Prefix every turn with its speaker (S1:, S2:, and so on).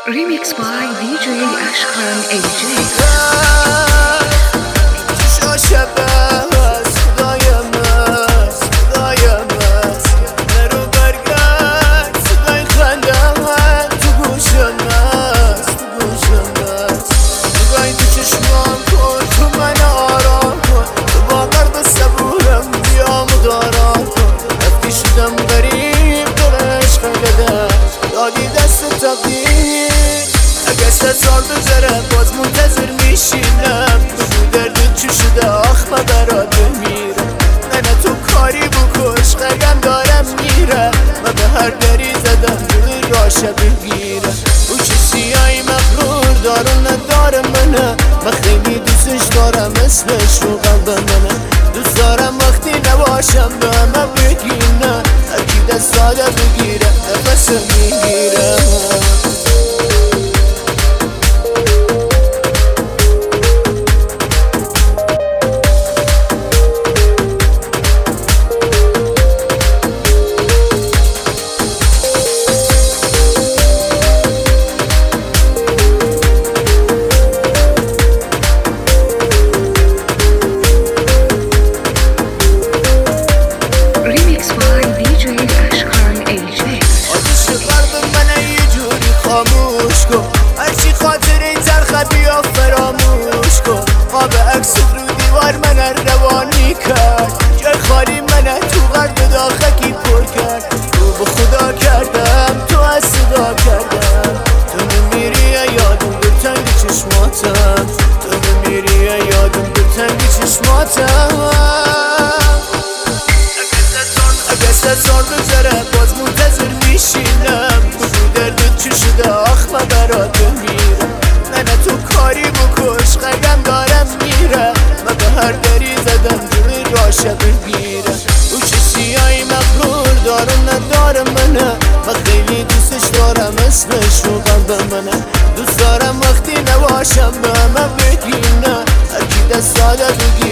S1: Remixed by DJ Ashkan AJ.
S2: سال بذاره باز منتظر میشینم بگو دردت چی شده آخ من برات بمیرم نه تو کاری بکش قگم دارم میره من به هر دری زدم دل راشه بگیرم او چه سیایی مغرور دارم نداره منه من خیلی دوستش دارم اسمش رو قلب منه دوست دارم وقتی نباشم به همه بگینه هرکی دست ساده بگیره نفسه میگیره هرچی خاطر این تلخه بیا فراموش کن ما به عکس رو دیوار من روانی کرد جای خالی من تو قلب داخکی پر کرد تو به خدا کردم تو از صدا کردم تو نمیری یادم به تنگ چشماتم تو نمیری یادم به تنگ چشماتم اگه سال بذاره باز منتظر میشینم بگو دردت چی شده آخ من برات بمیرم نه تو کاری بکش قگم دارم میره من به هر دری زدم دل راشه بگیرم او چه سیایی مغرور دارم نداره منه من خیلی دوستش دارم اسمش رو قلب منه دوست دارم وقتی نباشم به همه بگینه هرکی دست ساده بگیرم